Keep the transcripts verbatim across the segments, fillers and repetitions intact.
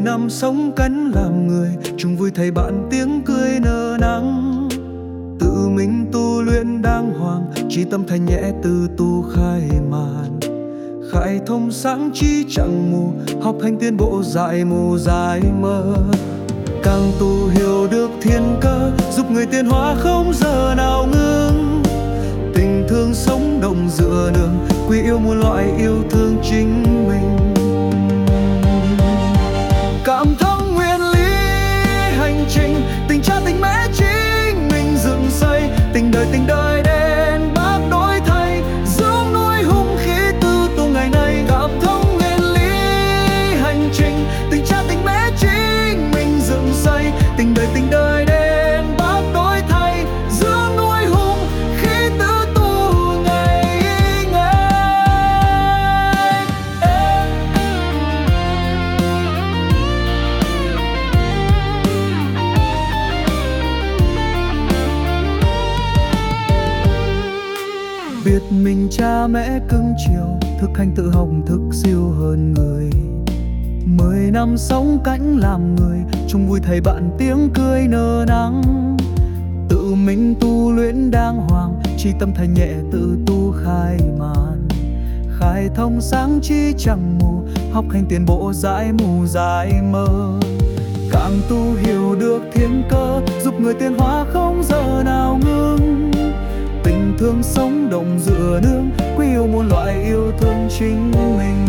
năm sống cánh làm người, chung vui thầy bạn tiếng cười nở nắng. Tự mình tu luyện đàng hoàng, chỉ tâm thành nhẹ từ tu khai màn. Khai thông sáng trí chẳng mù, học hành tiến bộ dại mù dài mơ. Càng tu hiểu được thiên cơ, giúp người tiến hóa không giờ nào ngưng. Tình thương sống động dựa nương, quý yêu muôn loại yêu thương chính mình. Cảm thông nguyên lý hành trình, tình cha tình mẹ chính mình dựng xây. Tình đời tình đời đến bác đổi thay, dưỡng nuôi hung khí tư tu ngày nay. Cảm thông nguyên lý hành trình, tình cha tình mẹ chính mình dựng xây. Tình đời tình đời đến bác đổi thay, dưỡng nuôi hung khí tư tu ngày ngày. Biết mình cha mẹ cưng chiều, thực hành tự học thức siêu hơn người. Mười năm sống cánh làm người, chung vui thầy bạn tiếng cười nở nắng. Tự mình tu luyện đàng hoàng, chỉ tâm thành nhẹ tự tu khai màn. Khai thông sáng trí chẳng mù, học hành tiến bộ dãi mù dài mơ. Càng tu hiểu được thiên cơ, giúp người tiến hóa không giờ nào ngưng. Tình thương sống động dựa nương, quý yêu muôn loại yêu thương chính mình.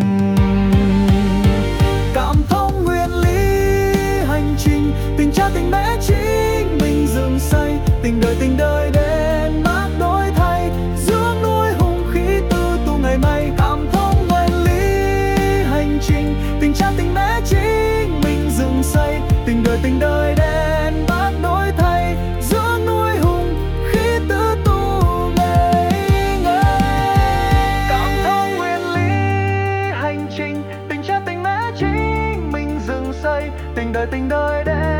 Cảm thông nguyên lý hành trình, tình cha tình mẹ chính mình dựng xây. Tình đời tình đời đến bác đổi thay, dưỡng nuôi hung khí tư tu ngày mai. Cảm thông nguyên lý hành trình, tình cha tình mẹ chính mình dựng xây. Tình đời tình đời đến bác đổi thay, dưỡng nuôi hung khí tư tu ngày ngày. Cảm thông nguyên lý hành trình, tình cha tình mẹ chính mình dựng xây. Tình đời tình đời đến